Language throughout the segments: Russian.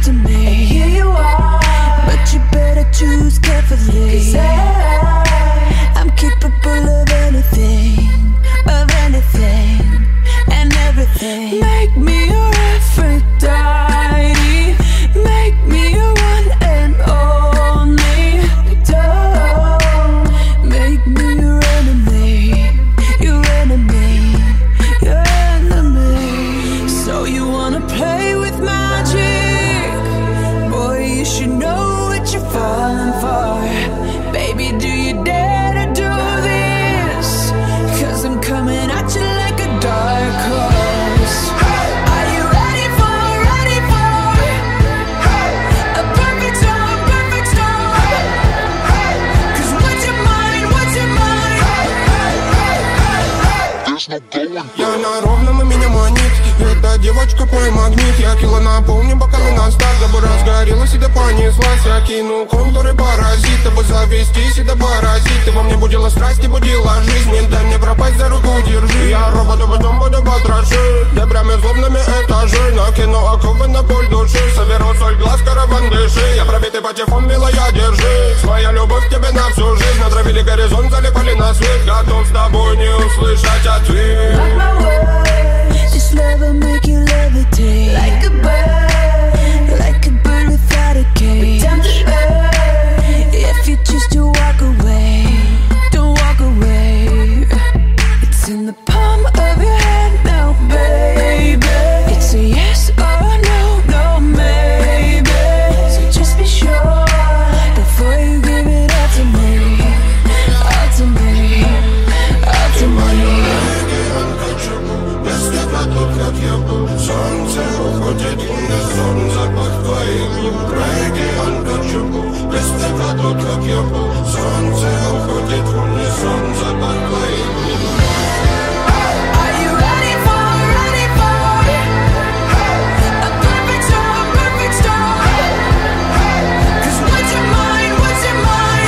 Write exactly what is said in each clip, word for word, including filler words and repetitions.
to me. And here you are, but you better choose carefully. 'Cause I, I'm capable of anything, of anything and everything. Make me your Aphrodite, make me your one and only. Don't make me your enemy, your enemy, your enemy. So you wanna play with magic? Boy, you should know what you're falling for. Baby, do you dare to do this? 'Cause I'm coming at you like a dark horse. Are you ready for, ready for a perfect storm, perfect storm? 'Cause what's your mind, what's your mind? Я на ровном и меня манит. Эта девочка мой магнит. Я кило наполню бокалы на старт, дабы разгорелась и да понеслась. Я кину контуры паразит, дабы завестись и да поразить. Ты во мне будила страсть и будила жизнь. Не дай мне пропасть, за руку держи. Я робот, а потом буду потрошить дебрями злобными этажи. Накину оковы на боль души, соберу соль глаз, караван дыши. Я пробитый патефон, милая, держи. Своя любовь тебе на всю жизнь. Натравили горизонт, залипали на свет. Готов с тобой не услышать ответ. Mark my words, this love will make you levitate. Like a bird, like a bird without a cage. But down to earth, if you choose to walk away, don't walk away. It's in the palm of your hand now, baby. It's a yes or a no, no maybe. So just be sure before you give it all to me, all to me, all to me. Без тебя тут как я был. Солнце уходит, лунный сон, запах твоих брейки, untouchable. Без тебя тут как я был. Солнце уходит, лунный сон, запах твоих. Are you ready for, ready for a perfect storm, perfect storm? 'Cause what's your mind, what's your mind?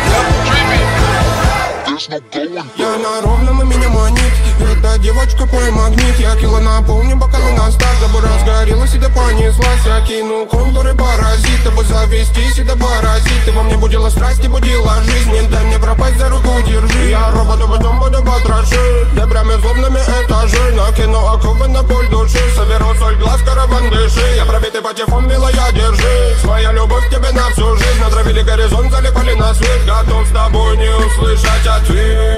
Я на ровном и меня манит. Эта девочка мой магнит. Я кило наполню бокалы на старт, дабы разгорелась и да понеслась. Я кину контуры паразит, дабы завестись и да поразить. Ты во мне будила страсть и будила жизнь. Не дай мне пропасть, за руку держи. Я робот, а потом буду потрошить дебрями злобными этажи. Накину оковы на боль души, соберу соль глаз, караван дыши. Я пробитый патефон, милая, держи. Своя любовь тебе на всю жизнь. Натравили горизонт, залипали на свет. Готов с тобой не услышать ответ.